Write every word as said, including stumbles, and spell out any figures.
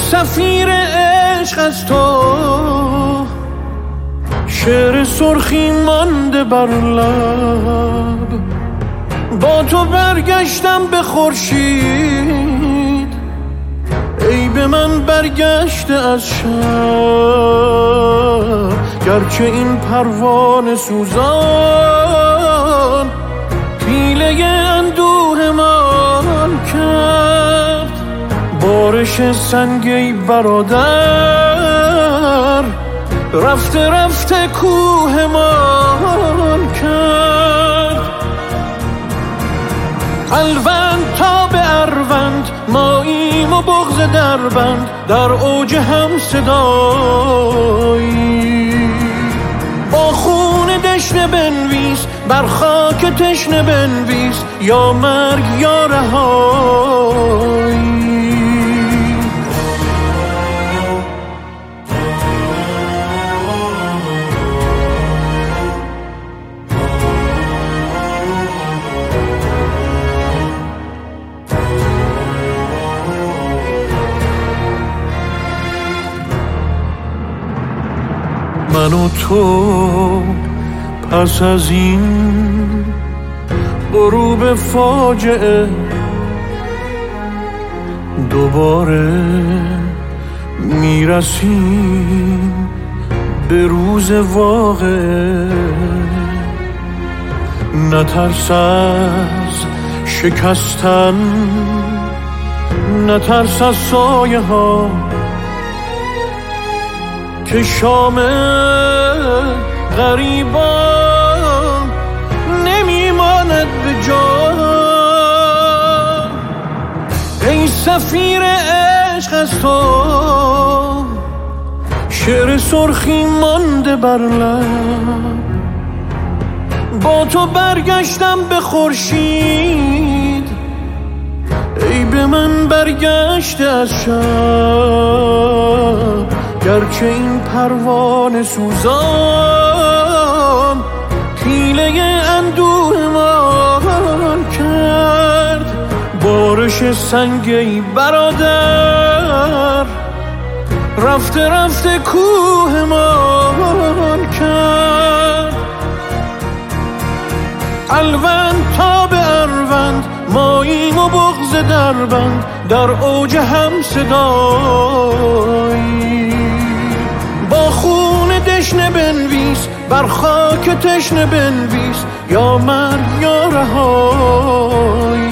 سفیر عشق از تو شعر سرخی مانده بر لب، با تو برگشتم به خورشید، ای به من برگشته از شب، گرچه این پروانه سوزان پیله اندوه من کرد. بارش سنگی برادر رفته رفته کوه من کرد. الوند تا به اروند ماییم و بغض دربند، در اوج هم صدایی با خون دشنه بنویس، بر خاک تشنه بنویس، یا مرگ یا رهایی. من و تو پس از این غروب فاجعه دوباره میرسیم به روز واقعه. نترس از شکستن، نترس از سایه ها که شام غریبان نمیماند به جا. ای سفیر عشق از تو شعر سرخی مانده بر لب، با تو برگشتم به خورشید، ای به من برگشته از شب، گرچه این پروانه سوزان پیله اندوه من کرد. بارش سنگی برادر رفته رفته کوه من کرد. الوند تا به اروند ماییم و بغض دربند، در اوج هم صدایی با خون دشنه بنویس، بر خاک تشنه بنویس، یا مرگ یا رهایی.